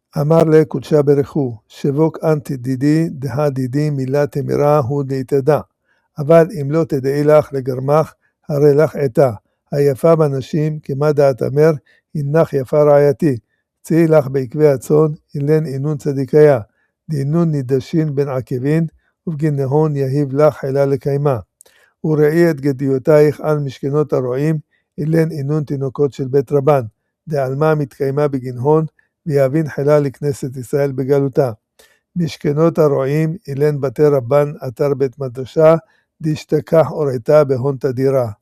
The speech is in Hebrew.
אמר לקודשה ברכו, שבוק אנטי דידי, דה דידי מילה תמירה הוא להתדע. אבל אם לא תדעי לך לגרמך, הרי לך עתה. היפה בנשים, כמה דעת אמר, הנך יפה רעייתי. צאי לך בעקבי הצאן, אילן אינון צדיקיה. דאינון נידשין בין עקבין, ובגנהון יהיב לך חילה לקיימה. וראי את גדיותייך על משכנות הרועים, אילן אינון תינוקות של בית רבן. דעלמה מתקיימה בגנהון, ויבין חילה לכנסת ישראל בגלותה. משכנות הרועים, אילן בתי רבן, אתר בית מדרשה, דשתכח אורייתה בהון תדירה.